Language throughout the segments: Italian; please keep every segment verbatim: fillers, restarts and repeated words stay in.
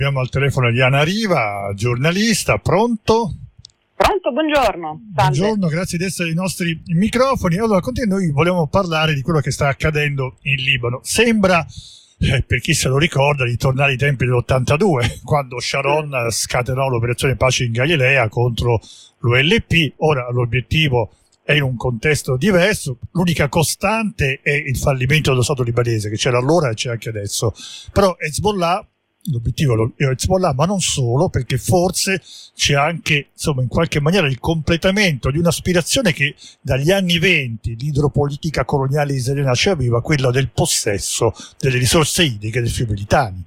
Abbiamo al telefono Eliana Riva, giornalista, pronto? Pronto, buongiorno. Salve. Buongiorno, grazie di essere ai nostri microfoni. Allora, con te noi vogliamo parlare di quello che sta accadendo in Libano. Sembra, eh, per chi se lo ricorda, di tornare ai tempi dell'ottantadue, quando Sharon scatenò l'operazione Pace in Galilea contro l'U L P. Ora l'obiettivo è in un contesto diverso, l'unica costante è il fallimento dello Stato libanese, che c'era allora e c'è anche adesso. Però Hezbollah, l'obiettivo è Hezbollah, ma non solo, perché forse c'è anche, insomma, in qualche maniera il completamento di un'aspirazione che dagli anni venti l'idropolitica coloniale israeliana ci aveva, quella del possesso delle risorse idriche del fiume Litani.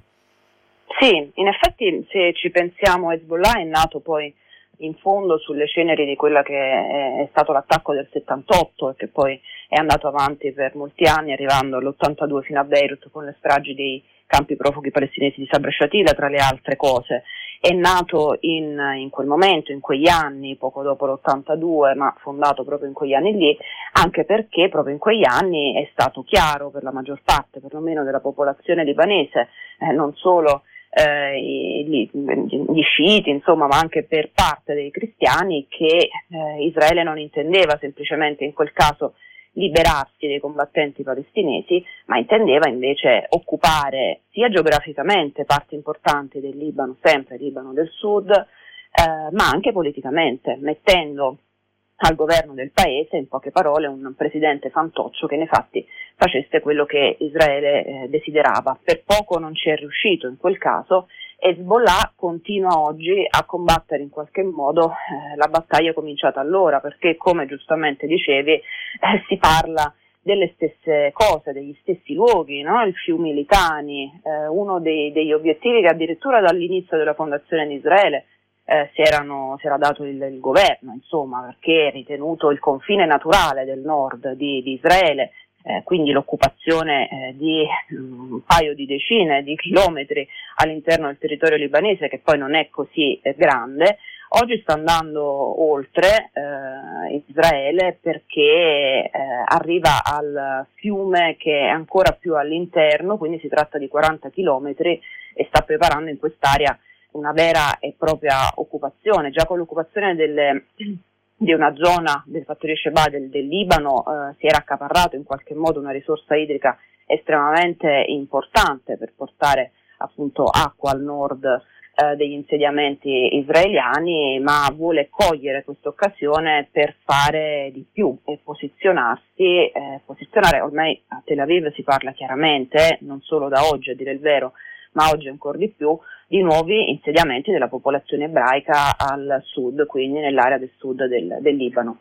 Sì, in effetti se ci pensiamo, Hezbollah è nato poi in fondo sulle ceneri di quella che è stato l'attacco del settantotto e che poi è andato avanti per molti anni, arrivando all'ottantadue fino a Beirut con le stragi dei campi profughi palestinesi di Sabra Shatila, tra le altre cose. È nato in, in quel momento, in quegli anni, poco dopo l'ottantadue, ma fondato proprio in quegli anni lì, anche perché proprio in quegli anni è stato chiaro per la maggior parte, perlomeno della popolazione libanese, eh, non solo eh, gli, gli sciiti, insomma, ma anche per parte dei cristiani, che eh, Israele non intendeva semplicemente in quel caso liberarsi dei combattenti palestinesi, ma intendeva invece occupare sia geograficamente parti importanti del Libano, sempre il Libano del Sud, eh, ma anche politicamente, mettendo al governo del paese, in poche parole, un presidente fantoccio che nei fatti facesse quello che Israele eh, desiderava. Per poco non ci è riuscito in quel caso. Hezbollah continua oggi a combattere in qualche modo eh, la battaglia cominciata allora, perché, come giustamente dicevi, eh, si parla delle stesse cose, degli stessi luoghi, no? Il fiume Litani, eh, uno dei, degli obiettivi che addirittura dall'inizio della fondazione di Israele eh, si, erano, si era dato il, il governo, insomma, perché è ritenuto il confine naturale del nord di, di Israele. Eh, quindi l'occupazione eh, di un paio di decine di chilometri all'interno del territorio libanese, che poi non è così eh, grande, oggi sta andando oltre eh, Israele, perché eh, arriva al fiume che è ancora più all'interno, quindi si tratta di quaranta chilometri, e sta preparando in quest'area una vera e propria occupazione. Già con l'occupazione delle di una zona del fattorie Shebaa del, del Libano eh, si era accaparrato in qualche modo una risorsa idrica estremamente importante per portare appunto acqua al nord eh, degli insediamenti israeliani, ma vuole cogliere questa occasione per fare di più e posizionarsi, eh, posizionare, ormai a Tel Aviv si parla chiaramente, eh, non solo da oggi a dire il vero, ma oggi ancora di più, di nuovi insediamenti della popolazione ebraica al sud, quindi nell'area del sud del, del Libano.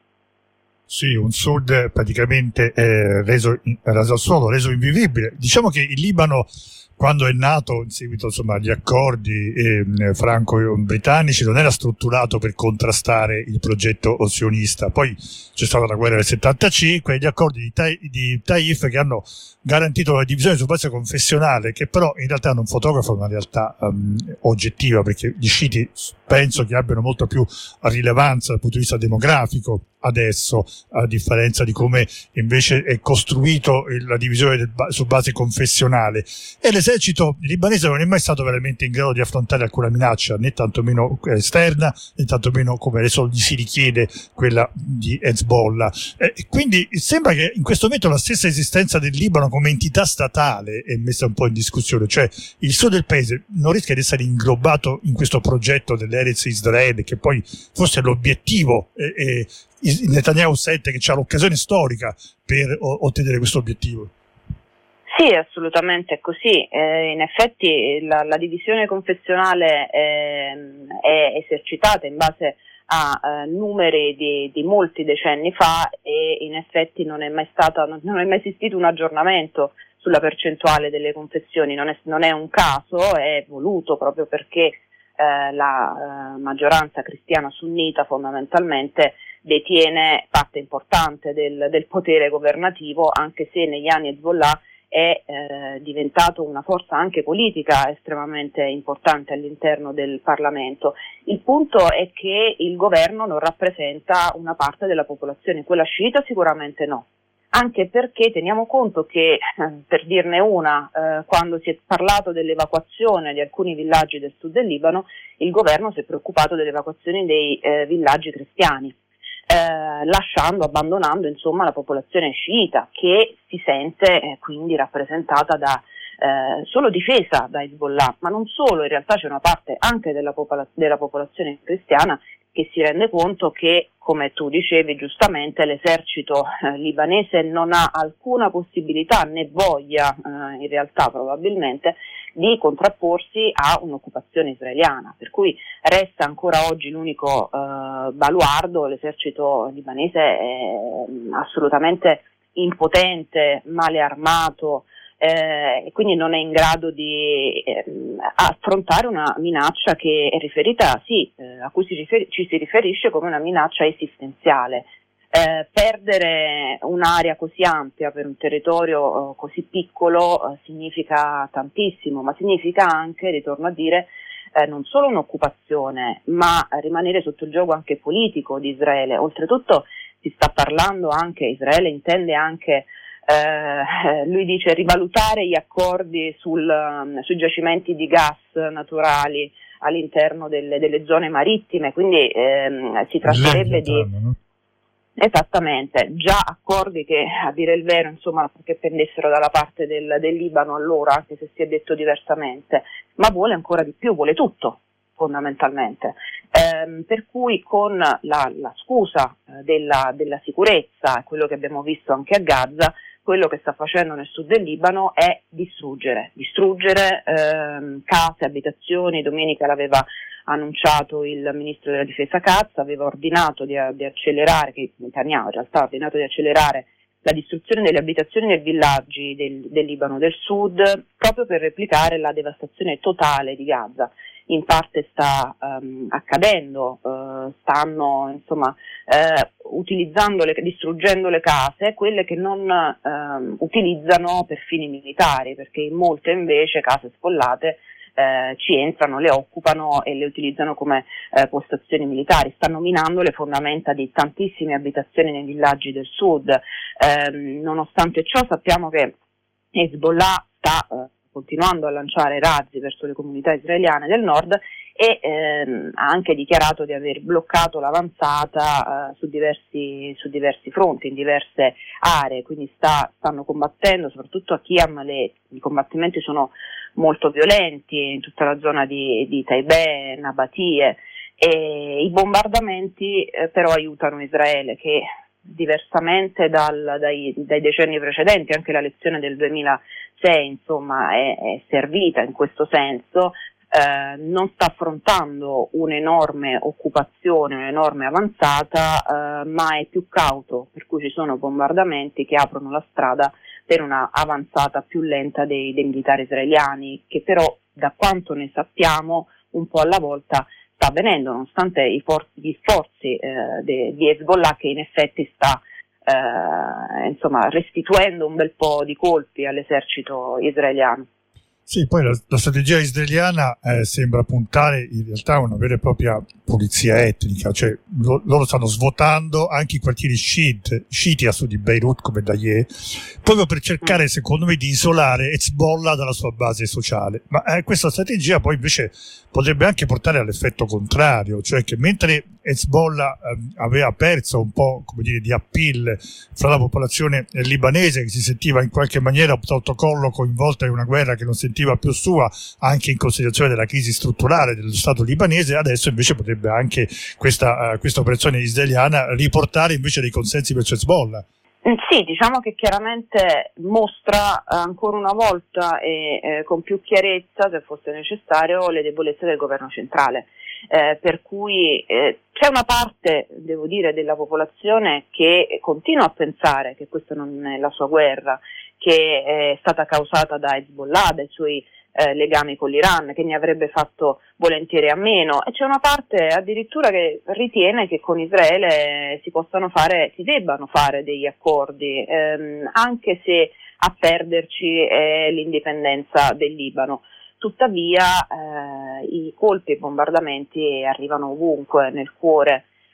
Sì, un sud praticamente eh, reso, reso al suolo, reso invivibile. Diciamo che il Libano, quando è nato in seguito, insomma, agli accordi eh, franco-britannici, non era strutturato per contrastare il progetto sionista. Poi c'è stata la guerra del settantacinque e gli accordi di, Ta- di Taif, che hanno garantito la divisione su base confessionale, che però in realtà non fotografa una realtà um, oggettiva, perché gli sciiti penso che abbiano molto più rilevanza dal punto di vista demografico adesso, a differenza di come invece è costruito la divisione del ba- su base confessionale. E l'esercito libanese non è mai stato veramente in grado di affrontare alcuna minaccia, né tantomeno esterna, né tantomeno, come adesso gli si richiede, quella di Hezbollah. Eh, quindi sembra che in questo momento la stessa esistenza del Libano come entità statale è messa un po' in discussione, cioè il sud del paese non rischia di essere inglobato in questo progetto dell'Eretz Israele, che poi forse è l'obiettivo, eh, eh, Netanyahu sente che c'ha l'occasione storica per o- ottenere questo obiettivo. Sì, assolutamente è così. Eh, in effetti la, la divisione confessionale eh, è esercitata in base a eh, numeri di, di molti decenni fa, e in effetti non è mai stata, non, non è mai esistito un aggiornamento sulla percentuale delle confessioni. Non è, non è un caso, è voluto proprio perché eh, la eh, maggioranza cristiana sunnita fondamentalmente detiene parte importante del, del potere governativo, anche se negli anni Hezbollah è eh, diventato una forza anche politica estremamente importante all'interno del Parlamento. Il punto è che il governo non rappresenta una parte della popolazione, quella sciita sicuramente no, anche perché teniamo conto che, per dirne una, eh, quando si è parlato dell'evacuazione di alcuni villaggi del sud del Libano, il governo si è preoccupato dell'evacuazione dei eh, villaggi cristiani, eh, lasciando, abbandonando insomma la popolazione sciita, che si sente eh, quindi rappresentata da eh, solo difesa da Hezbollah, ma non solo, in realtà c'è una parte anche della, popola- della popolazione cristiana che si rende conto che, come tu dicevi giustamente, l'esercito eh, libanese non ha alcuna possibilità né voglia, eh, in realtà probabilmente, di contrapporsi a un'occupazione israeliana, per cui resta ancora oggi l'unico eh, baluardo. L'esercito libanese è assolutamente impotente, male armato, Eh, e quindi non è in grado di eh, affrontare una minaccia che è riferita, sì, eh, a cui si rifer- ci si riferisce come una minaccia esistenziale. Eh, perdere un'area così ampia per un territorio eh, così piccolo eh, significa tantissimo, ma significa anche, ritorno a dire, eh, non solo un'occupazione, ma rimanere sotto il gioco anche politico di Israele. Oltretutto si sta parlando anche, Israele intende anche Eh, lui dice rivalutare gli accordi sul, um, sui giacimenti di gas naturali all'interno delle, delle zone marittime, quindi ehm, si tratterebbe di no? esattamente già accordi che, a dire il vero, insomma, che pendessero dalla parte del, del Libano allora, anche se si è detto diversamente, ma vuole ancora di più, vuole tutto fondamentalmente, ehm, per cui con la, la scusa eh, della, della sicurezza, quello che abbiamo visto anche a Gaza, quello che sta facendo nel sud del Libano è distruggere, distruggere ehm, case, abitazioni. Domenica l'aveva annunciato il ministro della difesa Katz, aveva ordinato di, di accelerare, che Netanyahu in realtà ha ordinato di accelerare la distruzione delle abitazioni nei villaggi del, del Libano del sud, proprio per replicare la devastazione totale di Gaza. In parte sta um, accadendo, uh, stanno insomma uh, utilizzando le, distruggendo le case, quelle che non uh, utilizzano per fini militari, perché in molte invece case sfollate uh, ci entrano, le occupano e le utilizzano come uh, postazioni militari. Stanno minando le fondamenta di tantissime abitazioni nei villaggi del sud. Uh, nonostante ciò sappiamo che Hezbollah sta uh, continuando a lanciare razzi verso le comunità israeliane del nord e ehm, ha anche dichiarato di aver bloccato l'avanzata eh, su diversi, su diversi fronti, in diverse aree, quindi sta, stanno combattendo, soprattutto a Kiam le, i combattimenti sono molto violenti in tutta la zona di, di Taibeh, Nabatie, e i bombardamenti eh, però aiutano Israele, che diversamente dal, dai, dai decenni precedenti, anche la lezione del duemilasei insomma è, è servita in questo senso, eh, non sta affrontando un'enorme occupazione, un'enorme avanzata, eh, ma è più cauto, per cui ci sono bombardamenti che aprono la strada per una avanzata più lenta dei, dei militari israeliani, che però, da quanto ne sappiamo, un po' alla volta sta avvenendo, nonostante i for- gli sforzi eh, de- di Hezbollah, che in effetti sta eh, insomma restituendo un bel po' di colpi all'esercito israeliano. Sì, poi la, la strategia israeliana eh, sembra puntare in realtà a una vera e propria pulizia etnica, cioè lo, loro stanno svuotando anche i quartieri sciiti, sciiti a sud di Beirut come Dayeh, proprio per cercare, secondo me, di isolare Hezbollah dalla sua base sociale. Ma eh, questa strategia poi invece potrebbe anche portare all'effetto contrario, cioè che mentre Hezbollah eh, aveva perso un po', come dire, di appeal fra la popolazione libanese, che si sentiva in qualche maniera sotto collo coinvolta in una guerra che non sentiva più sua, anche in considerazione della crisi strutturale dello Stato libanese, adesso invece potrebbe anche questa, uh, questa operazione israeliana riportare invece dei consensi verso Hezbollah. Sì, diciamo che chiaramente mostra ancora una volta e eh, con più chiarezza, se fosse necessario, le debolezze del governo centrale, eh, per cui eh, c'è una parte, devo dire, della popolazione che continua a pensare che questa non è la sua guerra, che è stata causata da Hezbollah, dai suoi Eh, legami con l'Iran, che ne avrebbe fatto volentieri a meno, e c'è una parte addirittura che ritiene che con Israele si possano fare, si debbano fare degli accordi, ehm, anche se a perderci è l'indipendenza del Libano. Tuttavia eh, i colpi e i bombardamenti arrivano ovunque, nel cuore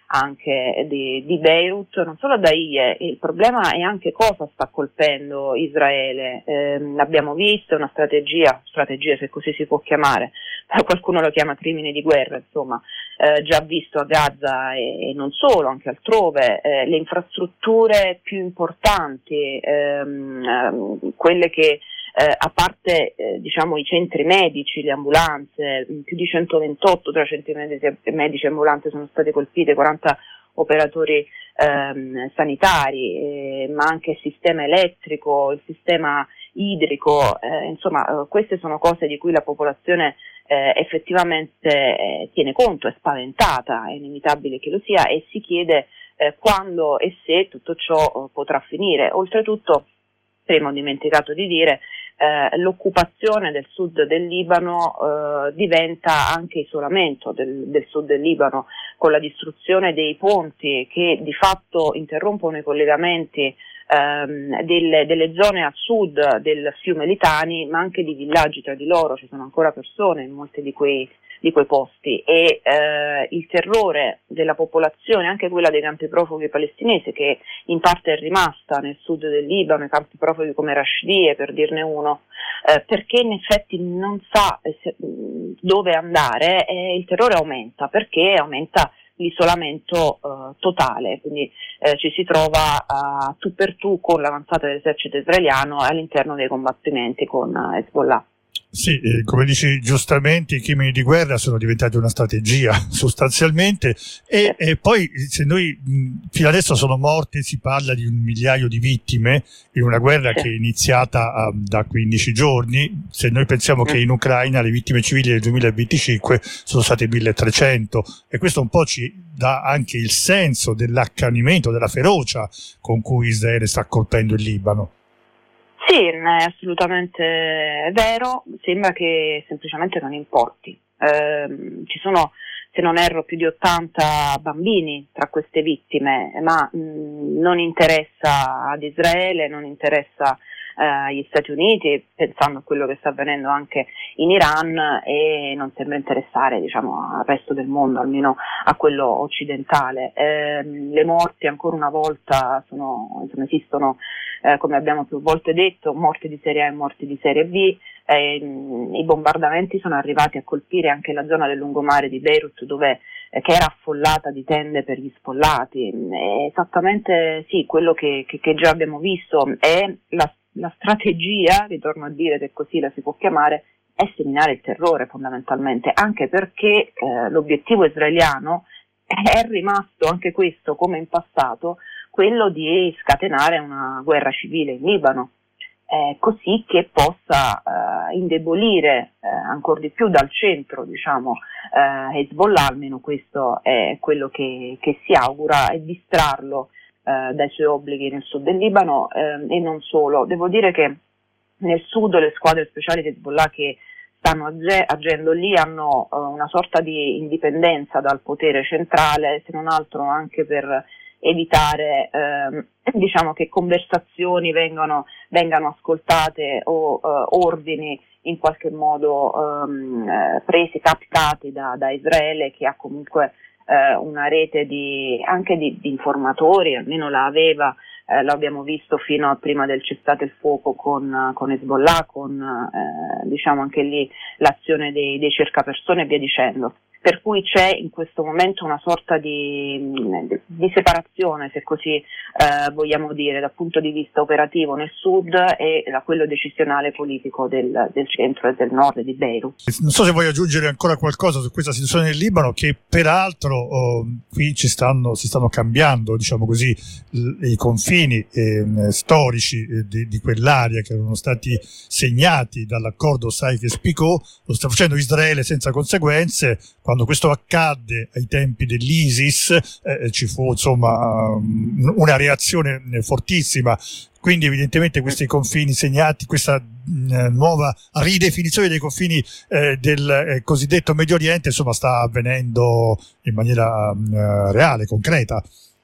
anche di, di Beirut, non solo da I E, il problema è anche cosa sta colpendo Israele. Eh, abbiamo visto una strategia, strategia se così si può chiamare, qualcuno lo chiama crimine di guerra, insomma, eh, già visto a Gaza e, e non solo, anche altrove, eh, le infrastrutture più importanti, ehm, ehm, quelle che Eh, a parte eh, diciamo i centri medici, le ambulanze, più di centoventotto tra centri medici, medici e ambulanze sono state colpite, quaranta operatori ehm, sanitari, eh, ma anche il sistema elettrico, il sistema idrico, eh, insomma eh, queste sono cose di cui la popolazione eh, effettivamente eh, tiene conto, è spaventata, è inevitabile che lo sia, e si chiede eh, quando e se tutto ciò eh, potrà finire. Oltretutto, prima ho dimenticato di dire, eh, l'occupazione del sud del Libano eh, diventa anche isolamento del, del sud del Libano, con la distruzione dei ponti che di fatto interrompono i collegamenti ehm, delle, delle zone a sud del fiume Litani, ma anche di villaggi tra di loro. Ci sono ancora persone in molti di quei di quei posti, e eh, il terrore della popolazione, anche quella dei campi profughi palestinesi, che in parte è rimasta nel sud del Libano, i campi profughi come Rashidie, per dirne uno, eh, perché in effetti non sa eh, se, dove andare, e il terrore aumenta, perché aumenta l'isolamento eh, totale, quindi eh, ci si trova a tu per tu con l'avanzata dell'esercito israeliano all'interno dei combattimenti con eh, Hezbollah. Sì, eh, come dici giustamente, i crimini di guerra sono diventati una strategia sostanzialmente, e, e poi se noi mh, fino adesso sono morti, si parla di un migliaio di vittime in una guerra che è iniziata uh, da quindici giorni. Se noi pensiamo che in Ucraina le vittime civili nel duemilaventicinque sono state milletrecento, e questo un po' ci dà anche il senso dell'accanimento, della ferocia con cui Israele sta colpendo il Libano. Sì, è assolutamente vero, sembra che semplicemente non importi. Eh, ci sono, se non erro, più di ottanta bambini tra queste vittime, ma mh, non interessa ad Israele, non interessa eh, agli Stati Uniti, pensando a quello che sta avvenendo anche in Iran, e non sembra interessare, diciamo, al resto del mondo, almeno a quello occidentale. Eh, le morti ancora una volta sono, insomma, esistono. Eh, come abbiamo più volte detto, morti di serie A e morti di serie B, eh, i bombardamenti sono arrivati a colpire anche la zona del lungomare di Beirut, dove, eh, che era affollata di tende per gli sfollati. È esattamente sì, quello che, che, che già abbiamo visto. È la, la strategia, ritorno a dire, se così la si può chiamare, è seminare il terrore fondamentalmente, anche perché eh, l'obiettivo israeliano è rimasto anche questo, come in passato, quello di scatenare una guerra civile in Libano, eh, così che possa eh, indebolire eh, ancora di più dal centro, diciamo, eh, Hezbollah. Almeno questo è quello che, che si augura, e distrarlo eh, dai suoi obblighi nel sud del Libano, eh, e non solo. Devo dire che nel sud le squadre speciali di Hezbollah che stanno ag- agendo lì hanno uh, una sorta di indipendenza dal potere centrale, se non altro anche per evitare ehm, diciamo che conversazioni vengano, vengano ascoltate o uh, ordini in qualche modo um, eh, presi, captati da, da Israele, che ha comunque eh, una rete di, anche di, di informatori, almeno la aveva, eh, lo abbiamo visto fino a prima del cessate il fuoco con, con Hezbollah, con eh, diciamo anche lì l'azione dei, dei cercapersone e via dicendo. Per cui c'è in questo momento una sorta di, di separazione, se così eh, vogliamo dire, dal punto di vista operativo nel sud e da quello decisionale politico del, del centro e del nord di Beirut. Non so se vuoi aggiungere ancora qualcosa su questa situazione nel Libano, che peraltro oh, qui ci stanno, si stanno cambiando, diciamo così, l- i confini eh, storici eh, di, di quell'area, che erano stati segnati dall'accordo Sykes-Picot. Lo sta facendo Israele senza conseguenze. Quando questo accadde ai tempi dell'ISIS eh, ci fu insomma una reazione fortissima, quindi evidentemente questi confini segnati, questa eh, nuova ridefinizione dei confini eh, del eh, cosiddetto Medio Oriente, insomma, sta avvenendo in maniera eh, reale, concreta.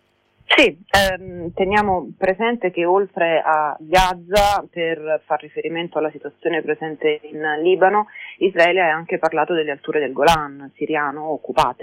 Sì, ehm, teniamo presente che oltre a Gaza, per far riferimento alla situazione presente in Libano, Israele ha anche parlato delle alture del Golan siriano occupate.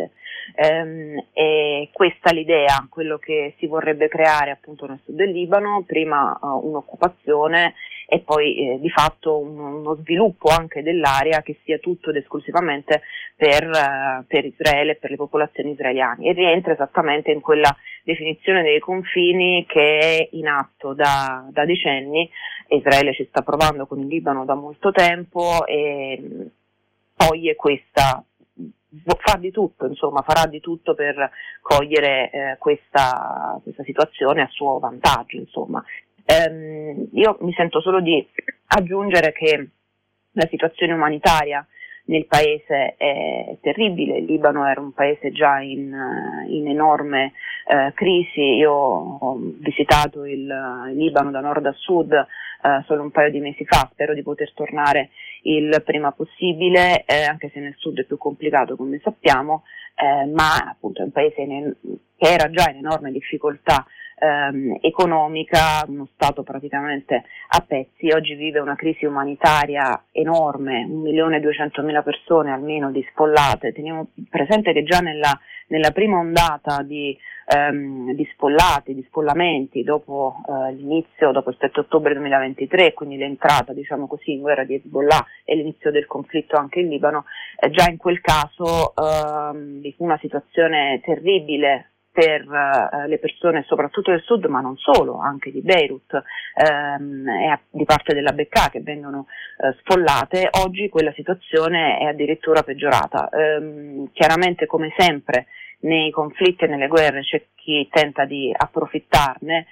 Ehm, e questa è l'idea, quello che si vorrebbe creare appunto nel sud del Libano, prima uh, un'occupazione e poi eh, di fatto un, uno sviluppo anche dell'area che sia tutto ed esclusivamente per, uh, per Israele e per le popolazioni israeliane, e rientra esattamente in quella definizione dei confini che è in atto da, da decenni. Israele ci sta provando con il Libano da molto tempo e toglie questa, fa di tutto, insomma, farà di tutto per cogliere eh, questa, questa situazione a suo vantaggio, insomma. Ehm, io mi sento solo di aggiungere che la situazione umanitaria nel paese è terribile. Il Libano era un paese già in, in enorme eh, crisi. Io ho visitato il, il Libano da nord a sud eh, solo un paio di mesi fa, spero di poter tornare il prima possibile, eh, anche se nel sud è più complicato come sappiamo, eh, ma appunto è un paese in, che era già in enorme difficoltà ehm, economica, uno stato praticamente a pezzi. Oggi vive una crisi umanitaria enorme, un milione e duecentomila persone almeno dispollate. Teniamo presente che già nella, nella prima ondata di, ehm, di spollati, di spollamenti dopo eh, l'inizio, dopo il sette ottobre duemilaventitré, quindi l'entrata, diciamo così, in guerra di Hezbollah e l'inizio del conflitto anche in Libano, eh, già in quel caso ehm, vi fu una situazione terribile per uh, le persone soprattutto del sud, ma non solo, anche di Beirut ehm, e a, di parte della Bekaa, che vengono uh, sfollate. Oggi quella situazione è addirittura peggiorata. Ehm, chiaramente, come sempre nei conflitti e nelle guerre c'è chi tenta di approfittarne,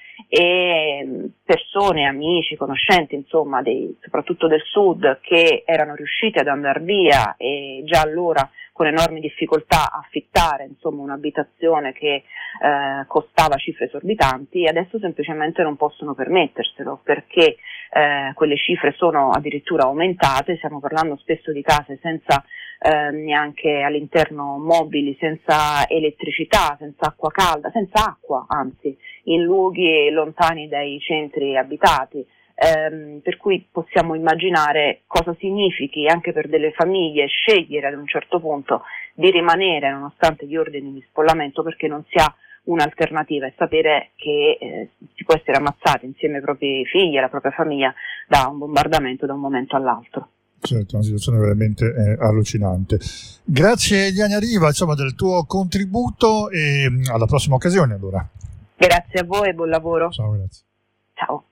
e persone, amici, conoscenti, insomma, dei, soprattutto del sud, che erano riusciti ad andare via e già allora con enormi difficoltà affittare, insomma, un'abitazione che eh, costava cifre esorbitanti, e adesso semplicemente non possono permetterselo perché eh, quelle cifre sono addirittura aumentate. Stiamo parlando spesso di case senza eh, neanche all'interno mobili, senza elettricità, senza acqua calda, senza acqua, anzi, in luoghi lontani dai centri abitati. Ehm, per cui possiamo immaginare cosa significhi anche per delle famiglie scegliere ad un certo punto di rimanere nonostante gli ordini di spollamento, perché non si ha un'alternativa, e sapere che eh, si può essere ammazzati insieme ai propri figli e alla propria famiglia da un bombardamento da un momento all'altro. Certo, una situazione veramente eh, allucinante. Grazie Eliana Riva, insomma, del tuo contributo, e alla prossima occasione allora. Grazie a voi e buon lavoro. Ciao, grazie. Ciao.